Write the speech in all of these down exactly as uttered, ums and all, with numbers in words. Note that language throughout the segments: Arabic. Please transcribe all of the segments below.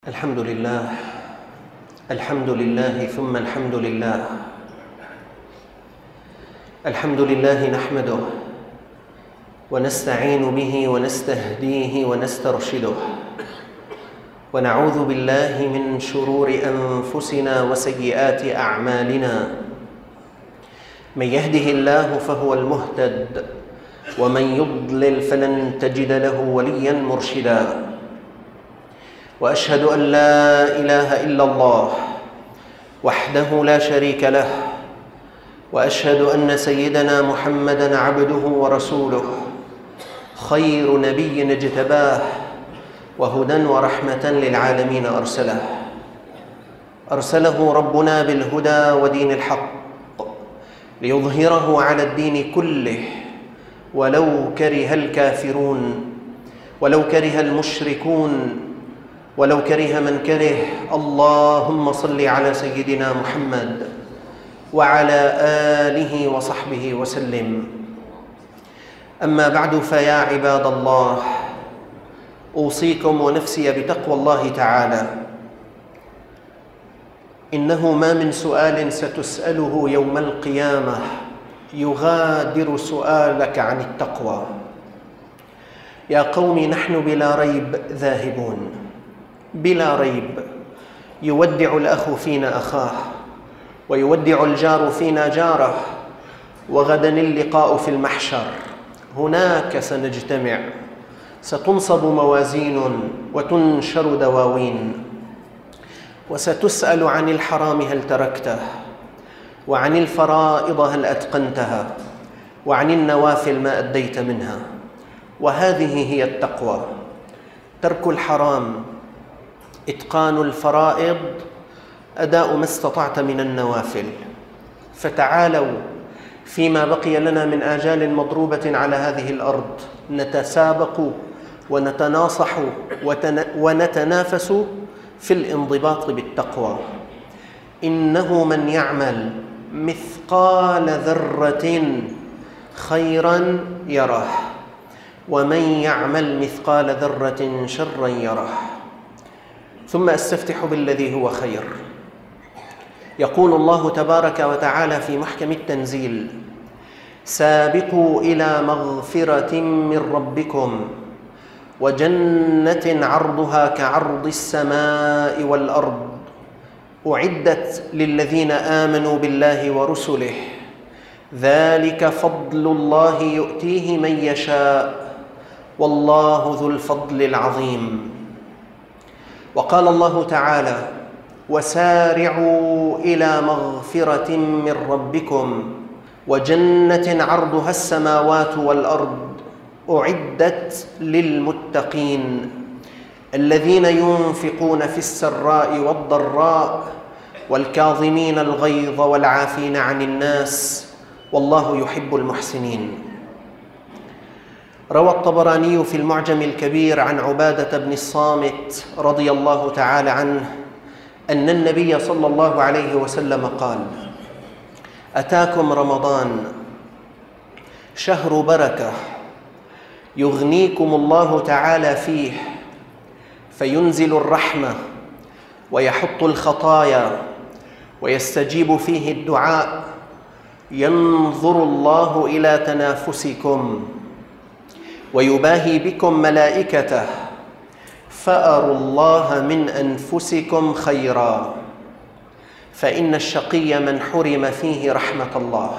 الحمد لله الحمد لله ثم الحمد لله الحمد لله نحمده ونستعين به ونستهديه ونسترشده ونعوذ بالله من شرور أنفسنا وسيئات أعمالنا. من يهده الله فهو المهتد ومن يضلل فلن تجد له وليا مرشدا. وأشهد أن لا إله إلا الله وحده لا شريك له، وأشهد أن سيدنا محمدًا عبده ورسوله، خير نبي اجتباه وهدى ورحمة للعالمين أرسله. أرسله ربنا بالهدى ودين الحق ليظهره على الدين كله ولو كره الكافرون ولو كره المشركون ولو كره من كره. اللهم صل على سيدنا محمد وعلى آله وصحبه وسلم. أما بعد، فيا عباد الله، أوصيكم ونفسي بتقوى الله تعالى. إنه ما من سؤال ستسأله يوم القيامة يغادر سؤالك عن التقوى. يا قوم، نحن بلا ريب ذاهبون، بلا ريب. يودع الأخ فينا أخاه، ويودع الجار فينا جاره، وغدا اللقاء في المحشر. هناك سنجتمع، ستنصب موازين وتنشر دواوين، وستسأل عن الحرام هل تركته، وعن الفرائض هل أتقنتها، وعن النوافل ما أديت منها. وهذه هي التقوى: ترك الحرام، إتقان الفرائض، أداء ما استطعت من النوافل. فتعالوا فيما بقي لنا من آجال مضروبة على هذه الأرض نتسابق ونتناصح ونتنافس في الانضباط بالتقوى. إنه من يعمل مثقال ذرة خيرا يره، ومن يعمل مثقال ذرة شرا يره. ثم أستفتح بالذي هو خير. يقول الله تبارك وتعالى في محكم التنزيل: سابقوا إلى مغفرة من ربكم وجنة عرضها كعرض السماء والأرض أعدت للذين آمنوا بالله ورسله ذلك فضل الله يؤتيه من يشاء والله ذو الفضل العظيم. وقال الله تعالى: وسارعوا إلى مغفرة من ربكم وجنة عرضها السماوات والأرض أعدت للمتقين الذين ينفقون في السراء والضراء والكاظمين الغيظ والعافين عن الناس والله يحب المحسنين. روى الطبراني في المعجم الكبير عن عبادة بن الصامت رضي الله تعالى عنه أن النبي صلى الله عليه وسلم قال: أتاكم رمضان شهر بركة يغنيكم الله تعالى فيه، فينزل الرحمة ويحط الخطايا ويستجيب فيه الدعاء. ينظر الله إلى تنافسكم ويباهي بكم ملائكته، فأروا الله من أنفسكم خيرا، فإن الشقي من حرم فيه رحمة الله.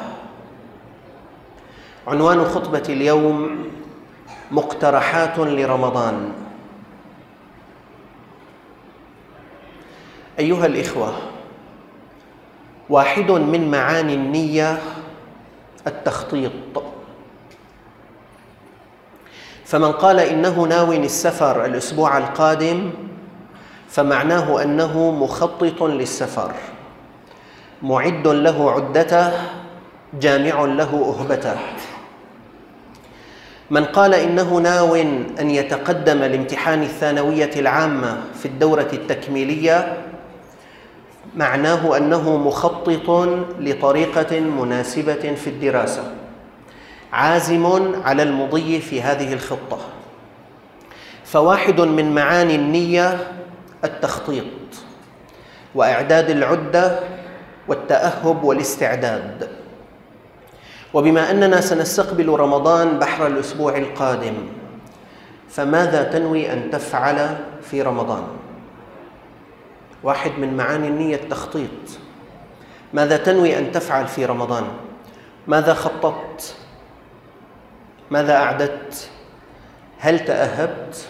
عنوان خطبة اليوم: مقترحات لرمضان. أيها الإخوة، واحد من معاني النية التخطيط. فمن قال إنه ناوٍ السفر الأسبوع القادم فمعناه أنه مخطط للسفر، معد له عدته، جامع له أهبته. من قال إنه ناوٍ أن يتقدم لامتحان الثانوية العامة في الدورة التكميلية معناه أنه مخطط لطريقة مناسبة في الدراسة، عازم على المضي في هذه الخطة. فواحد من معاني النية التخطيط وإعداد العدة والتأهب والاستعداد. وبما أننا سنستقبل رمضان بحر الأسبوع القادم، فماذا تنوي أن تفعل في رمضان؟ واحد من معاني النية التخطيط. ماذا تنوي أن تفعل في رمضان؟ ماذا خططت؟ ماذا أعددت؟ هل تأهبت؟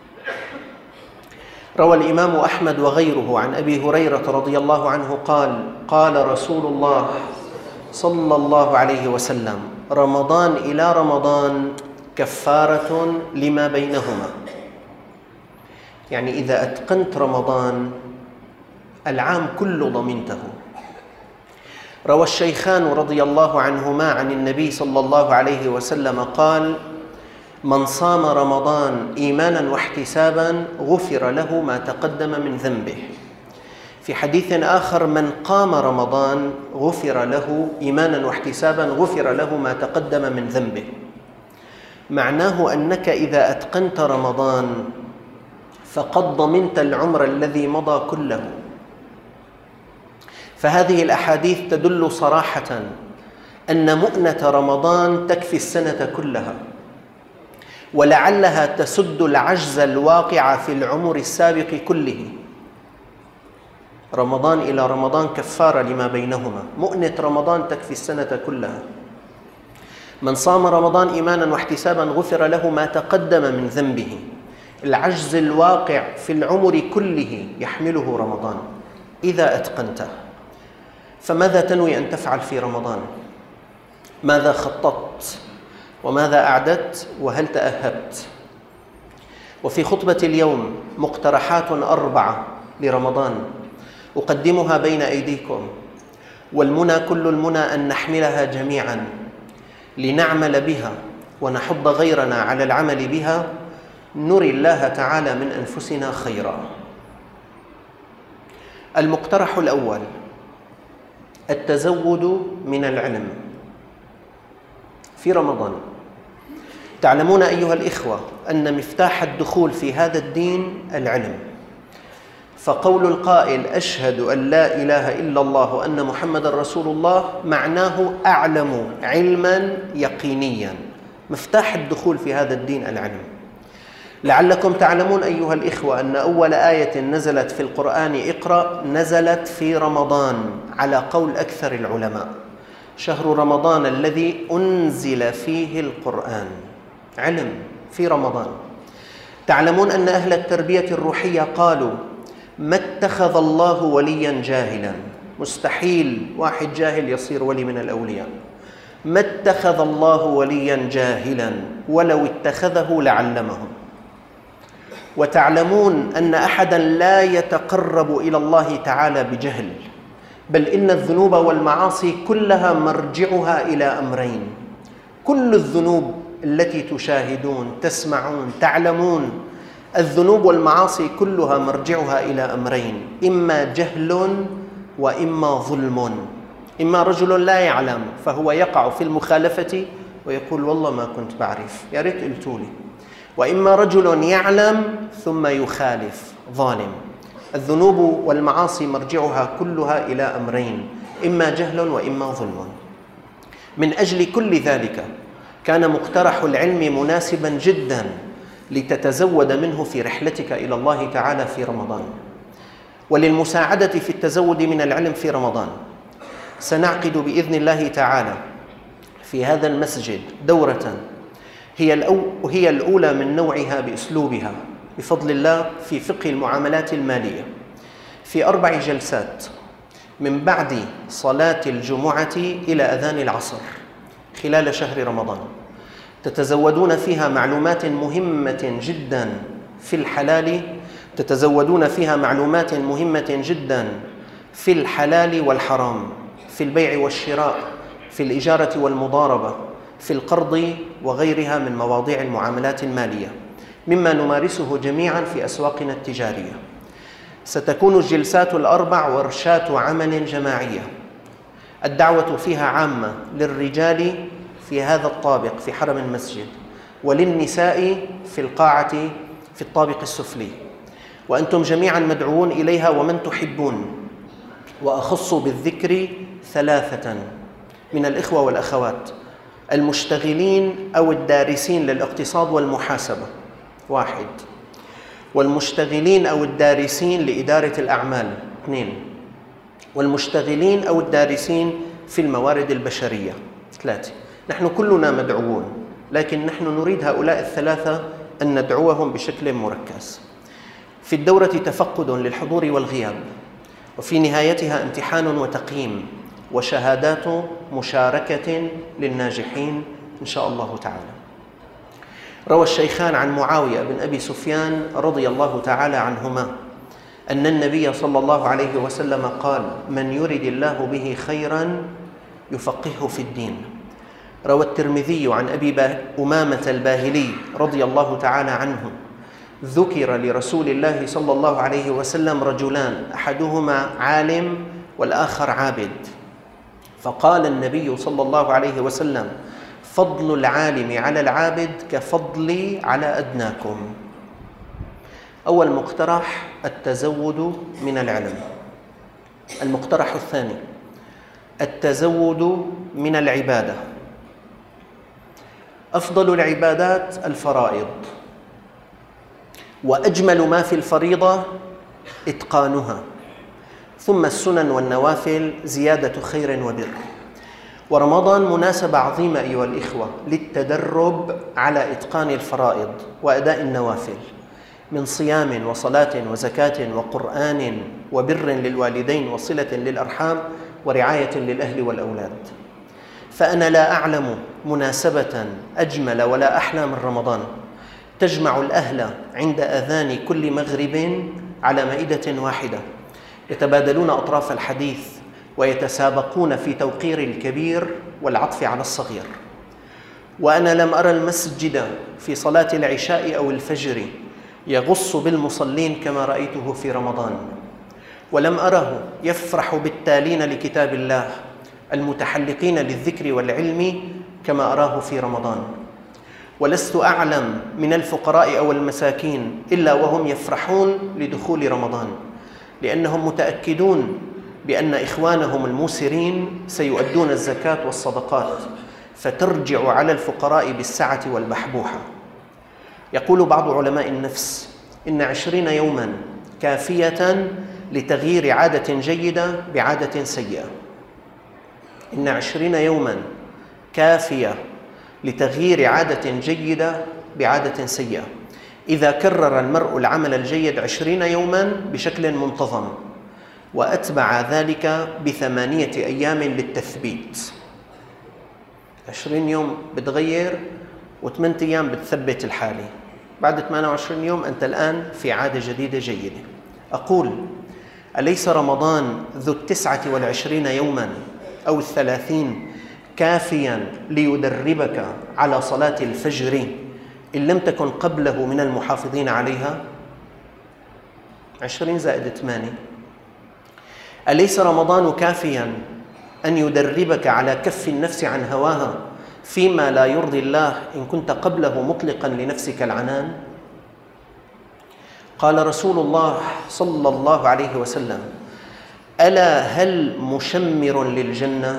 روى الإمام أحمد وغيره عن أبي هريرة رضي الله عنه قال: قال رسول الله صلى الله عليه وسلم: رمضان إلى رمضان كفارة لما بينهما. يعني إذا أتقنت رمضان العام كله ضمنته. روى الشيخان رضي الله عنهما عن النبي صلى الله عليه وسلم قال: من صام رمضان إيمانا واحتسابا غفر له ما تقدم من ذنبه. في حديث آخر: من قام رمضان غفر له إيمانا واحتسابا غفر له ما تقدم من ذنبه. معناه أنك إذا أتقنت رمضان فقد ضمنت العمر الذي مضى كله. فهذه الأحاديث تدل صراحة أن مؤنة رمضان تكفي السنة كلها، ولعلها تسد العجز الواقع في العمر السابق كله. رمضان إلى رمضان كفارة لما بينهما، مؤنة رمضان تكفي السنة كلها. من صام رمضان إيمانا واحتسابا غفر له ما تقدم من ذنبه. العجز الواقع في العمر كله يحمله رمضان إذا أتقنته. فماذا تنوي أن تفعل في رمضان؟ ماذا خططت؟ وماذا أعددت؟ وهل تأهبت؟ وفي خطبة اليوم مقترحات أربعة لرمضان أقدمها بين أيديكم، والمنى كل المنى أن نحملها جميعا لنعمل بها ونحض غيرنا على العمل بها، نري الله تعالى من أنفسنا خيرا. المقترح الأول: التزود من العلم في رمضان. تعلمون أيها الإخوة أن مفتاح الدخول في هذا الدين العلم، فقول القائل أشهد أن لا إله إلا الله وأن محمد رسول الله معناه أعلم علما يقينيا. مفتاح الدخول في هذا الدين العلم. لعلكم تعلمون أيها الإخوة أن أول آية نزلت في القرآن اقرأ نزلت في رمضان على قول أكثر العلماء. شهر رمضان الذي أنزل فيه القرآن. علم في رمضان. تعلمون أن أهل التربية الروحية قالوا ما اتخذ الله وليا جاهلا. مستحيل واحد جاهل يصير ولي من الأولياء. ما اتخذ الله وليا جاهلا ولو اتخذه لعلمه. وتعلمون أن أحدا لا يتقرب إلى الله تعالى بجهل، بل إن الذنوب والمعاصي كلها مرجعها إلى أمرين. كل الذنوب التي تشاهدون تسمعون تعلمون، الذنوب والمعاصي كلها مرجعها إلى أمرين: إما جهل وإما ظلم. إما رجل لا يعلم فهو يقع في المخالفة ويقول والله ما كنت بعرف، يا ريت قلتولي. وإما رجل يعلم ثم يخالف، ظالم. الذنوب والمعاصي مرجعها كلها إلى أمرين: إما جهل وإما ظلم. من أجل كل ذلك كان مقترح العلم مناسبا جدا لتتزود منه في رحلتك إلى الله تعالى في رمضان. وللمساعدة في التزود من العلم في رمضان سنعقد بإذن الله تعالى في هذا المسجد دورة هي الأو هي الأولى من نوعها بأسلوبها بفضل الله في فقه المعاملات المالية، في أربع جلسات من بعد صلاة الجمعة إلى أذان العصر خلال شهر رمضان. تتزودون فيها معلومات مهمة جدا في الحلال، تتزودون فيها معلومات مهمة جدا في الحلال والحرام، في البيع والشراء، في الإجارة والمضاربة، في القرض وغيرها من مواضيع المعاملات المالية، مما نمارسه جميعا في أسواقنا التجارية. ستكون الجلسات الأربع ورشات عمل جماعية. الدعوة فيها عامة للرجال في هذا الطابق في حرم المسجد، وللنساء في القاعة في الطابق السفلي. وأنتم جميعا مدعوون إليها ومن تحبون، وأخص بالذكر ثلاثة من الإخوة والأخوات: المشتغلين أو الدارسين للاقتصاد والمحاسبة واحد، والمشتغلين أو الدارسين لإدارة الأعمال اثنين، والمشتغلين أو الدارسين في الموارد البشرية ثلاثة. نحن كلنا مدعوون، لكن نحن نريد هؤلاء الثلاثة أن ندعوهم بشكل مركز. في الدورة تفقد للحضور والغياب، وفي نهايتها امتحان وتقييم وشهادات مشاركة للناجحين إن شاء الله تعالى. روى الشيخان عن معاوية بن أبي سفيان رضي الله تعالى عنهما أن النبي صلى الله عليه وسلم قال: من يرد الله به خيرا يفقهه في الدين. روى الترمذي عن أبي أمامة الباهلي رضي الله تعالى عنه: ذكر لرسول الله صلى الله عليه وسلم رجلان، أحدهما عالم والآخر عابد، فقال النبي صلى الله عليه وسلم: فضل العالم على العابد كفضلي على أدناكم. أول مقترح: التزود من العلم. المقترح الثاني: التزود من العبادة. أفضل العبادات الفرائض، وأجمل ما في الفريضة إتقانها، ثم السنن والنوافل زيادة خير وبر. ورمضان مناسبة عظيمة أيها الإخوة للتدرب على إتقان الفرائض وأداء النوافل من صيام وصلاة وزكاة وقرآن وبر للوالدين وصلة للأرحام ورعاية للأهل والأولاد. فأنا لا أعلم مناسبة أجمل ولا أحلى من رمضان، تجمع الأهل عند أذان كل مغرب على مائدة واحدة، يتبادلون أطراف الحديث ويتسابقون في توقير الكبير والعطف على الصغير. وأنا لم أرى المسجد في صلاة العشاء أو الفجر يغص بالمصلين كما رأيته في رمضان، ولم أره يفرح بالتالين لكتاب الله المتحلقين للذكر والعلم كما أراه في رمضان. ولست أعلم من الفقراء أو المساكين إلا وهم يفرحون لدخول رمضان، لأنهم متأكدون بأن إخوانهم الموسرين سيؤدون الزكاة والصدقات، فترجع على الفقراء بالسعة والبحبوحة. يقول بعض علماء النفس: إن عشرين يوما كافية لتغيير عادة جيدة بعادة سيئة. إن عشرين يوما كافية لتغيير عادة جيدة بعادة سيئة. إذا كرر المرء العمل الجيد عشرين يوما بشكل منتظم، وأتبع ذلك بثمانية أيام للتثبيت. عشرين يوم بتغير وثمانية أيام بتثبت الحالة، بعد ثمانية وعشرين يوم أنت الآن في عادة جديدة جيدة. أقول: أليس رمضان ذو التسعة والعشرين يوما أو الثلاثين كافيا ليدربك على صلاة الفجر إن لم تكن قبله من المحافظين عليها؟ عشرين زائد ثمانية. أليس رمضان كافيا أن يدربك على كف النفس عن هواها فيما لا يرضي الله إن كنت قبله مطلقا لنفسك العنان؟ قال رسول الله صلى الله عليه وسلم: ألا هل مشمر للجنة؟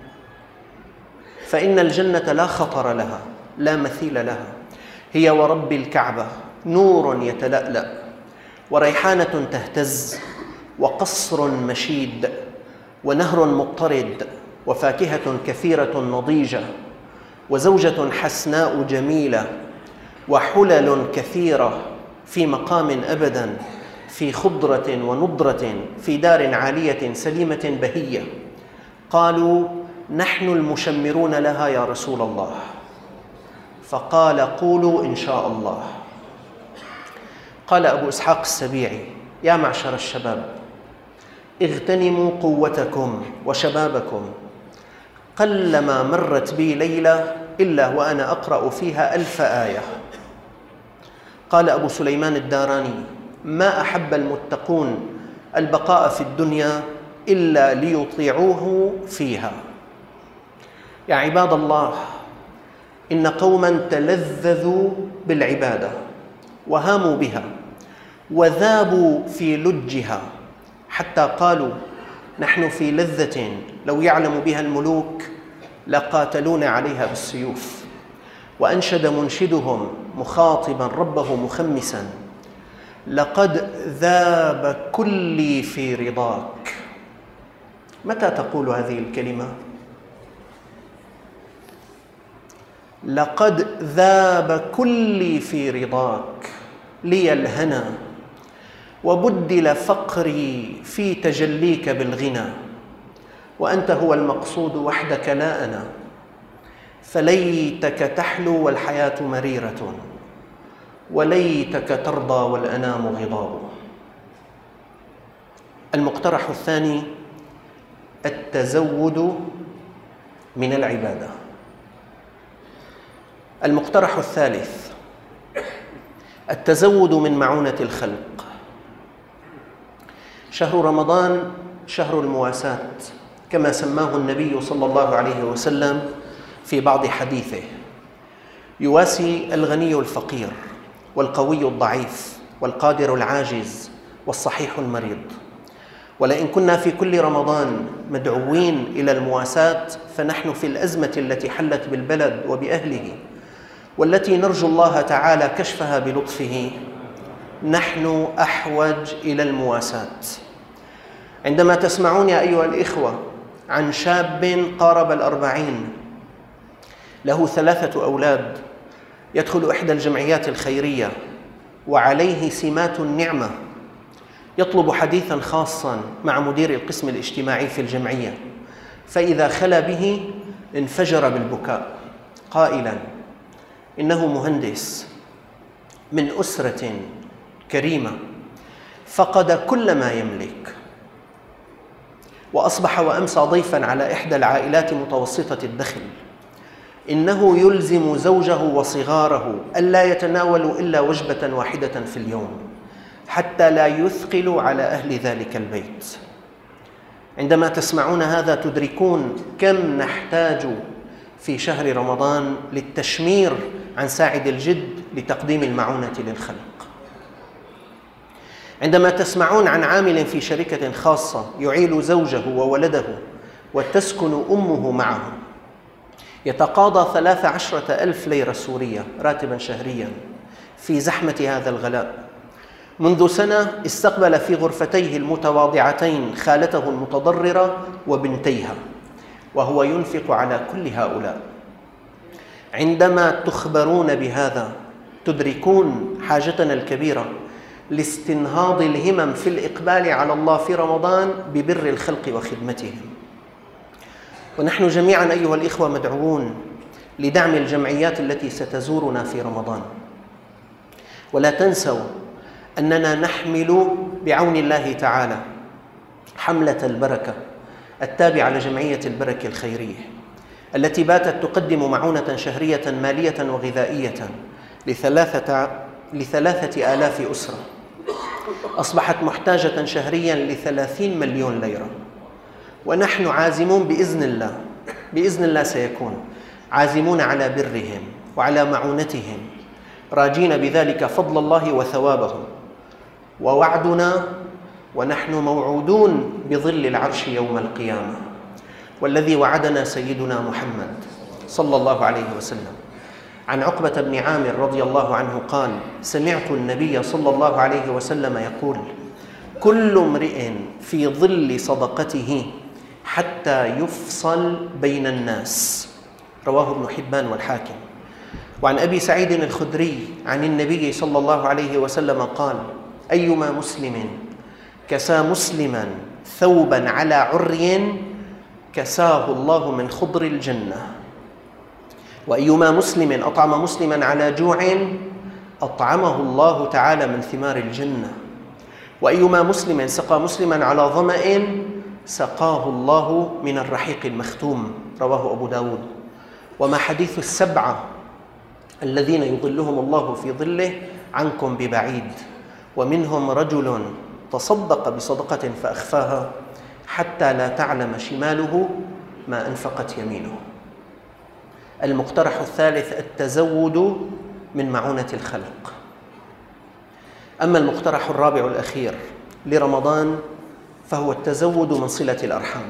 فإن الجنة لا خطر لها، لا مثيل لها، هي ورب الكعبة نور يتلألأ، وريحانة تهتز، وقصر مشيد، ونهر مضطرد، وفاكهة كثيرة نضيجة، وزوجة حسناء جميلة، وحلل كثيرة، في مقام أبدا، في خضرة ونضرة، في دار عالية سليمة بهية. قالوا: نحن المشمرون لها يا رسول الله. فقال: قولوا إن شاء الله. قال أبو إسحاق السبيعي: يا معشر الشباب، اغتنموا قوتكم وشبابكم، قلما مرت بي ليلة إلا وأنا أقرأ فيها ألف آية. قال أبو سليمان الداراني: ما أحب المتقون البقاء في الدنيا إلا ليطيعوه فيها. يا عباد الله، إن قوما تلذذوا بالعبادة وهاموا بها، وذابوا في لجها حتى قالوا نحن في لذة لو يعلم بها الملوك لقاتلون عليها بالسيوف. وأنشد منشدهم مخاطبا ربه مخمسا: لقد ذاب كلي في رضاك. متى تقول هذه الكلمة؟ لقد ذاب كلي في رضاك، لي الهنا وبدل فقري في تجليك بالغنى، وأنت هو المقصود وحدك لا أنا، فليتك تحلو والحياة مريرة، وليتك ترضى والأنام غضاب. المقترح الثاني: التزود من العبادة. المقترح الثالث: التزود من معونة الخلق. شهر رمضان شهر المواساة كما سماه النبي صلى الله عليه وسلم في بعض حديثه، يواسي الغني الفقير والقوي الضعيف والقادر العاجز والصحيح المريض. ولئن كنا في كل رمضان مدعوين إلى المواساة، فنحن في الأزمة التي حلت بالبلد وبأهله والتي نرجو الله تعالى كشفها بلطفه، نحن أحوج إلى المواساة. عندما تسمعون يا أيها الإخوة عن شاب قارب الأربعين له ثلاثة أولاد يدخل إحدى الجمعيات الخيرية وعليه سمات النعمة، يطلب حديثاً خاصاً مع مدير القسم الاجتماعي في الجمعية، فإذا خلا به انفجر بالبكاء قائلاً: إنه مهندس من أسرة كريمة فقد كل ما يملك، وأصبح وأمسى ضيفاً على إحدى العائلات متوسطة الدخل. إنه يلزم زوجه وصغاره ألا يتناولوا إلا وجبة واحدة في اليوم حتى لا يثقلوا على أهل ذلك البيت. عندما تسمعون هذا تدركون كم نحتاج في شهر رمضان للتشمير عن ساعد الجد لتقديم المعونة للخلق. عندما تسمعون عن عامل في شركة خاصة يعيل زوجه وولده وتسكن أمه معه، يتقاضى ثلاث عشرة ألف ليرة سورية راتبا شهريا في زحمة هذا الغلاء. منذ سنة استقبل في غرفتيه المتواضعتين خالته المتضررة وبنتيها، وهو ينفق على كل هؤلاء. عندما تخبرون بهذا تدركون حاجتنا الكبيرة لاستنهاض الهمم في الإقبال على الله في رمضان ببر الخلق وخدمتهم. ونحن جميعا أيها الإخوة مدعوون لدعم الجمعيات التي ستزورنا في رمضان. ولا تنسوا أننا نحمل بعون الله تعالى حملة البركة التابعة لجمعية البركة الخيرية، التي باتت تقدم معونة شهرية مالية وغذائية لثلاثة, لثلاثة آلاف أسرة، أصبحت محتاجة شهريا لثلاثين مليون ليرة. ونحن عازمون بإذن الله بإذن الله سيكون عازمون على برهم وعلى معونتهم، راجين بذلك فضل الله وثوابه. ووعدنا ونحن موعودون بظل العرش يوم القيامة، والذي وعدنا سيدنا محمد صلى الله عليه وسلم. عن عقبة بن عامر رضي الله عنه قال: سمعت النبي صلى الله عليه وسلم يقول: كل امرئ في ظل صدقته حتى يفصل بين الناس. رواه ابن حبان والحاكم. وعن أبي سعيد الخدري عن النبي صلى الله عليه وسلم قال: أيما مسلم كسى مسلما ثوبا على عري كساه الله من خضر الجنة، وأيما مسلم أطعم مسلما على جوع أطعمه الله تعالى من ثمار الجنة، وأيما مسلم سقى مسلما على ظمأ سقاه الله من الرحيق المختوم. رواه أبو داود. وما حديث السبعة الذين يظلهم الله في ظله عنكم ببعيد، ومنهم رجل تصدق بصدقة فأخفاها حتى لا تعلم شماله ما أنفقت يمينه. المقترح الثالث: التزود من معونة الخلق. أما المقترح الرابع الأخير لرمضان فهو التزود من صلة الأرحام.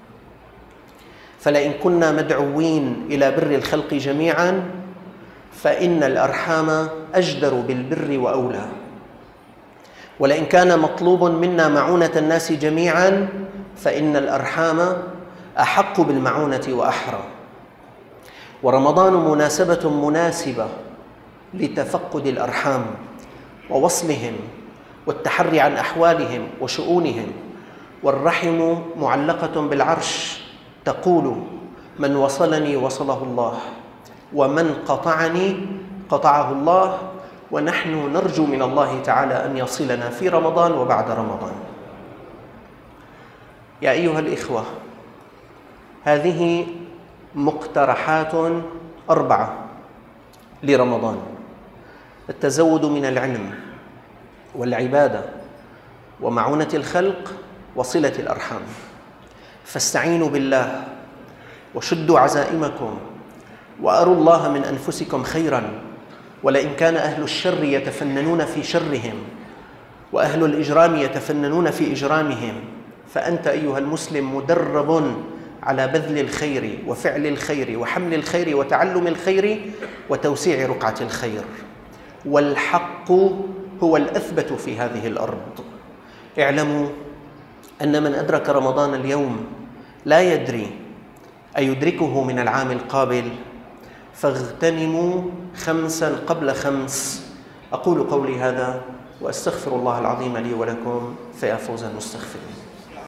فلئن كنا مدعوين إلى بر الخلق جميعا فإن الأرحام أجدر بالبر وأولى، ولئن كان مطلوب منا معونة الناس جميعا فإن الأرحام أحق بالمعونة وأحرى. ورمضان مناسبة مناسبة لتفقد الأرحام ووصلهم والتحري عن أحوالهم وشؤونهم، والرحم معلقة بالعرش تقول: من وصلني وصله الله، ومن قطعني قطعه الله، ونحن نرجو من الله تعالى أن يصلنا في رمضان وبعد رمضان. يا أيها الإخوة، هذه مقترحات أربعة لرمضان: التزود من العلم والعبادة ومعونة الخلق وصلة الأرحام. فاستعينوا بالله وشدوا عزائمكم وأروا الله من أنفسكم خيرا، ولئن كان أهل الشر يتفننون في شرهم وأهل الإجرام يتفننون في إجرامهم، فأنت أيها المسلم مدرب على بذل الخير وفعل الخير وحمل الخير وتعلم الخير وتوسيع رقعة الخير. والحق هو الأثبت في هذه الأرض. اعلموا أن من أدرك رمضان اليوم لا يدري أيدركه من العام القابل، فاغتنموا خمسا قبل خمس. أقول قولي هذا وأستغفر الله العظيم لي ولكم، فيا فوز المستغفرين.